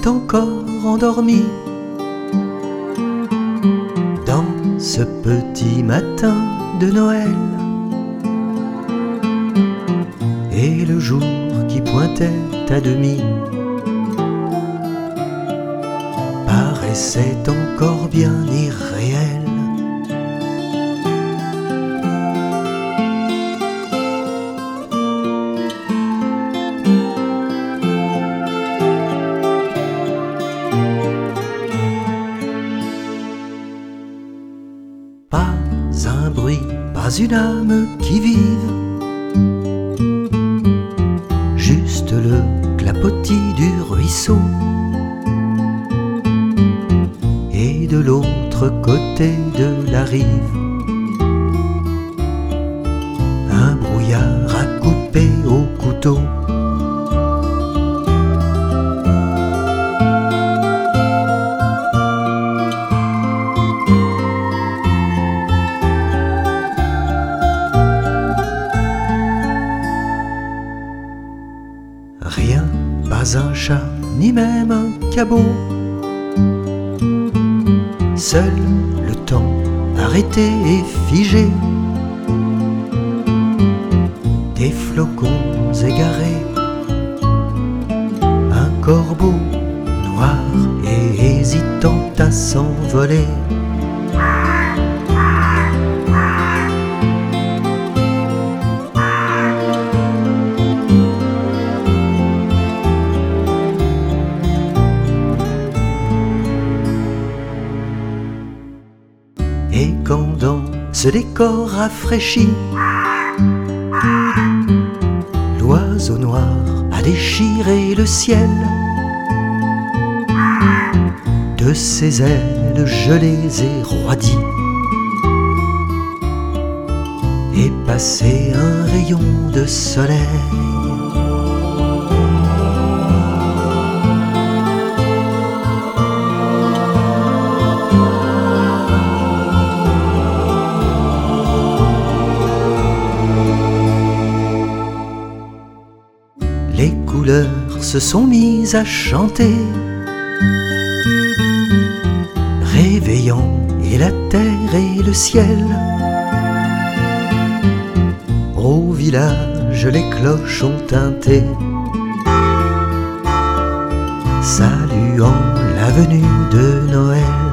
est encore endormi dans ce petit matin de Noël. Et le jour qui pointait à demi paraissait encore bien irréel. Pas un bruit, pas une âme qui vive, juste le clapotis du ruisseau. Et de l'autre côté de la rive, un brouillard à couper au couteau. Rien, pas un chat, ni même un cabot. Seul le temps arrêté et figé, des flocons égarés, un corbeau noir et hésitant à s'envoler. Et quand dans ce décor rafraîchi, l'oiseau noir a déchiré le ciel, de ses ailes gelées et roidies est passé un rayon de soleil. Les couleurs se sont mises à chanter, réveillant et la terre et le ciel. Au village les cloches ont tinté, saluant la venue de Noël.